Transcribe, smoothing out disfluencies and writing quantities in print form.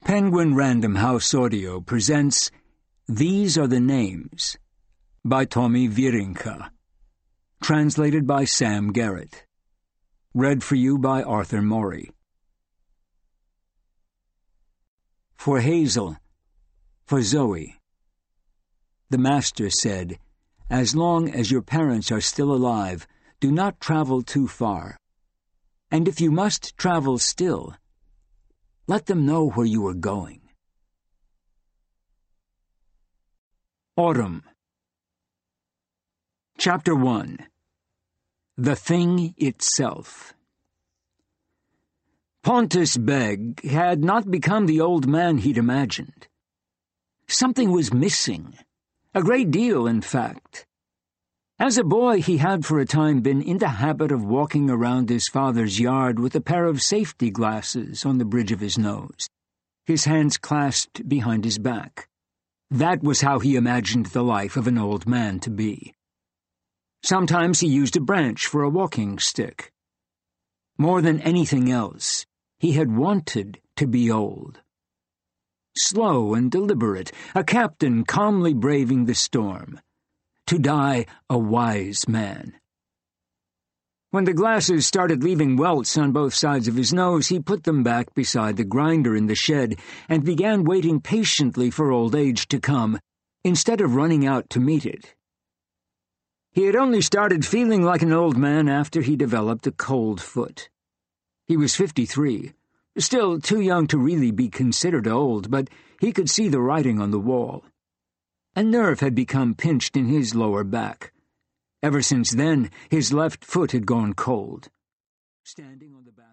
Penguin Random House Audio presents These Are the Names by Tommy Wierinka. Translated by Sam Garrett. Read for you by Arthur Morey. For Hazel, for Zoe. The Master said, "As long as your parents are still alive, do not travel too far. And if you must travel still, let them know where you are going." Autumn. Chapter 1. The Thing Itself. Pontus Beg had not become the old man he'd imagined. Something was missing. A great deal, in fact. As a boy, he had for a time been in the habit of walking around his father's yard with a pair of safety glasses on the bridge of his nose, his hands clasped behind his back. That was how he imagined the life of an old man to be. Sometimes he used a branch for a walking stick. More than anything else, he had wanted to be old. Slow and deliberate, a captain calmly braving the storm. To die a wise man. When the glasses started leaving welts on both sides of his nose, he put them back beside the grinder in the shed and began waiting patiently for old age to come, instead of running out to meet it. He had only started feeling like an old man after he developed a cold foot. He was 53, still too young to really be considered old, but he could see the writing on the wall. A nerve had become pinched in his lower back. Ever since then, his left foot had gone cold. Standing on the back